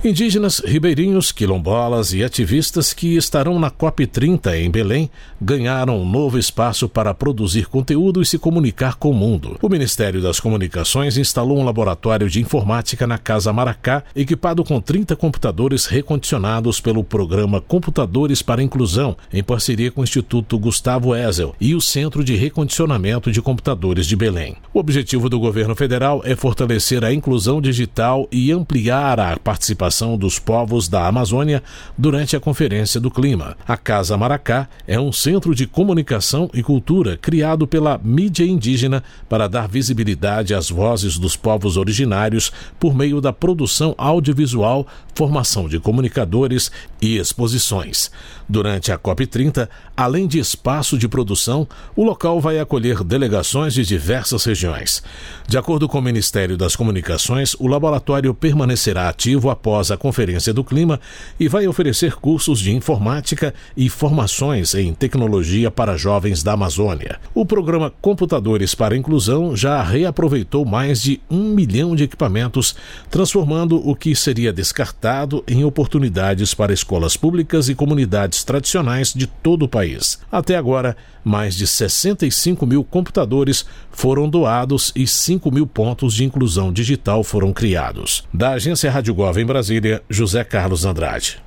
Indígenas, ribeirinhos, quilombolas e ativistas que estarão na COP30 em Belém ganharam um novo espaço para produzir conteúdo e se comunicar com o mundo. O Ministério das Comunicações instalou um laboratório de informática na Casa Maracá, equipado com 30 computadores recondicionados pelo programa Computadores para a Inclusão, em parceria com o Instituto Gustavo Esel e o Centro de Recondicionamento de Computadores de Belém. O objetivo do governo federal é fortalecer a inclusão digital e ampliar a participação dos povos da Amazônia durante a Conferência do Clima. A Casa Maracá é um centro de comunicação e cultura criado pela mídia indígena para dar visibilidade às vozes dos povos originários por meio da produção audiovisual, formação de comunicadores e exposições. Durante a COP30, além de espaço de produção, o local vai acolher delegações de diversas regiões. De acordo com o Ministério das Comunicações, o laboratório permanecerá ativo após a Conferência do Clima e vai oferecer cursos de informática e formações em tecnologia para jovens da Amazônia. O programa Computadores para a Inclusão já reaproveitou mais de 1 milhão de equipamentos, transformando o que seria descartado em oportunidades para escolas públicas e comunidades tradicionais de todo o país. Até agora, mais de 65 mil computadores foram doados e 5 mil pontos de inclusão digital foram criados. Da Agência Rádio Gov em Brasília, José Carlos Andrade.